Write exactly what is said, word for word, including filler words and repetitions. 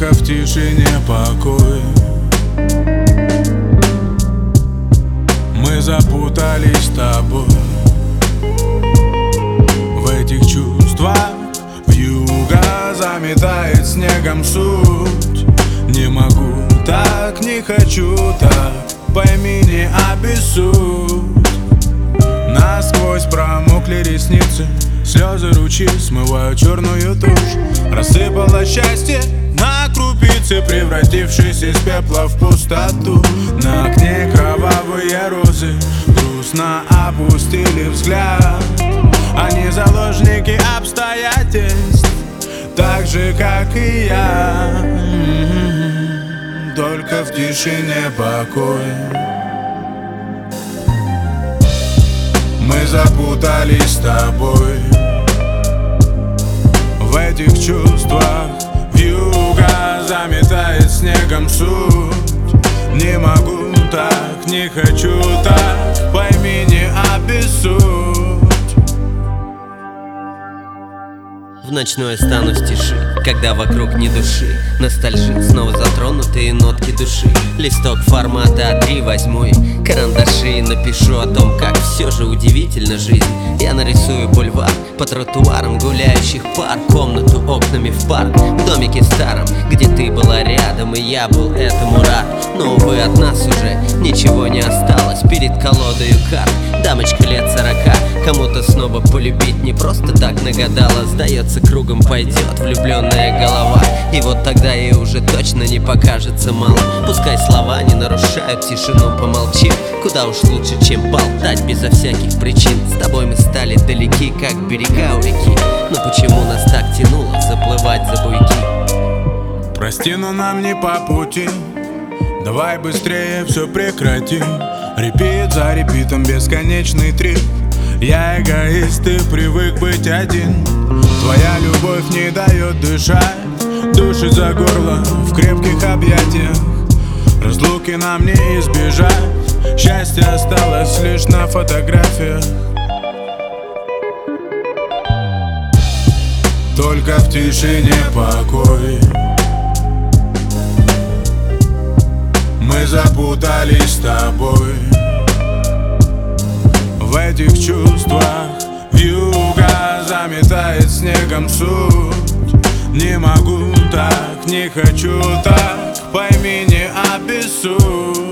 только в тишине покой. Мы запутались с тобой в этих чувствах. Вьюга заметает снегом суть. Не могу так, не хочу так, пойми, не обессудь. Насквозь промокли ресницы, слезы ручьи смывают черную тушь. Рассыпало счастье на крупицы, превратившись из пепла в пустоту. На окне кровавые розы грустно опустили взгляд. Они заложники обстоятельств, так же, как и я. Только в тишине покой. Мы запутались с тобой в этих чувствах. Вьюга заметает снегом суть. Не могу так, не хочу так, пойми, не обессудь. В ночной останусь в тиши, когда вокруг ни души. Ностальжи, снова затронутые нотки души. Листок формата а три возьму и карандаши, и напишу о том, как все же удивительна жизнь. Я нарисую бульвар по тротуарам гуляющих пар, комнату окнами в парк, в домике старом, где ты была рядом и я был этому рад. Но, увы, от нас уже ничего не осталось. Перед колодою карт дамочка лет сорока кому-то снова полюбить не просто так нагадала. Сдается, кругом пойдет влюбленная голова, и вот тогда ей уже точно не покажется мало. Пускай слова не нарушают тишину, помолчим. Куда уж лучше, чем болтать безо всяких причин. С тобой мы стали далеки, как берега у реки. Но почему нас так тянуло заплывать за буйки? Прости, но нам не по пути. Давай быстрее все прекрати. Репит за репитом бесконечный трип. Я эгоист, ты привык быть один. Твоя любовь не дает дышать, душит за горло в крепких объятиях. Разлуки нам не избежать, счастье осталось лишь на фотографиях. Только в тишине покой. Мы запутались с тобой в этих чувствах. Вьюга заметает снегом суть. Не могу так, не хочу так, пойми, не обессудь.